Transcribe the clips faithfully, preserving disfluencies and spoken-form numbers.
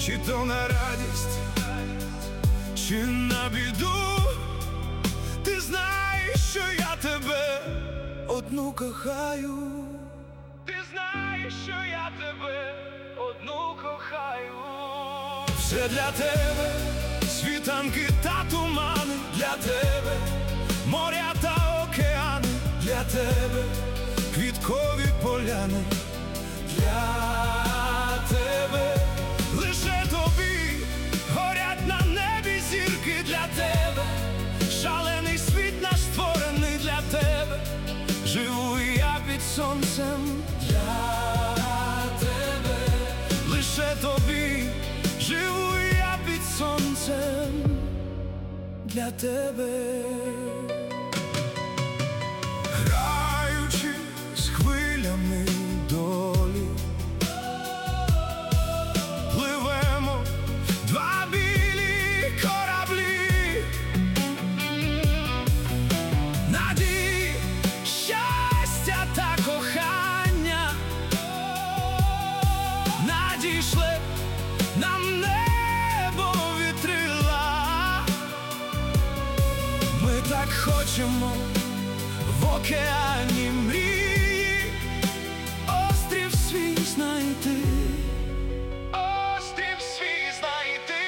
чи то на радість, чи на біду. Ти знаєш, що я тебе одну кохаю. Ти знаєш, що я тебе одну кохаю. Все для тебе, світанки та тумани, для тебе моря та океани, для тебе квіткові поляни, для тебе лише тобі горять на небі зірки, для тебе шалений світ наш створений, для тебе живу я під сонцем, для тебе лише тобі живу я під сонцем, для тебе. Граючи з хвилями долі, пливемо два білі кораблі, надії, щастя та кохання надійшли нам небо вітрила. Ми так хочемо в океані мрії острів свій знайти, острів свій знайти.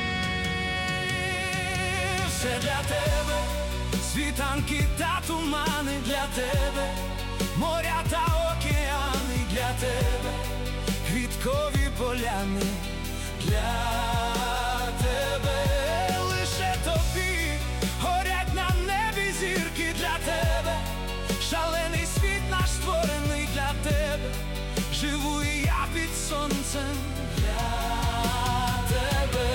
Все для тебе, світанки та тумани, для тебе моря та океани, для тебе квіткові поляни, для тебе лише тобі горять на небі зірки, для тебе шалений світ наш створений, для тебе живу і я під сонцем, для тебе.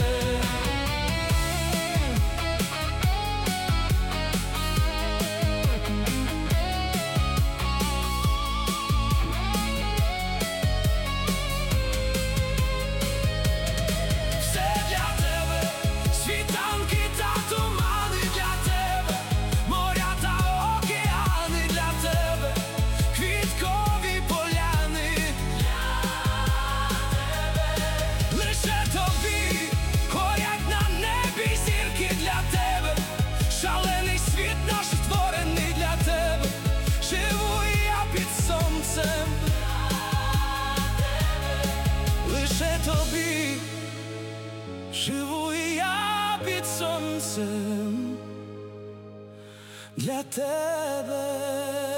Лише тобі живу і я під сонцем, для тебе.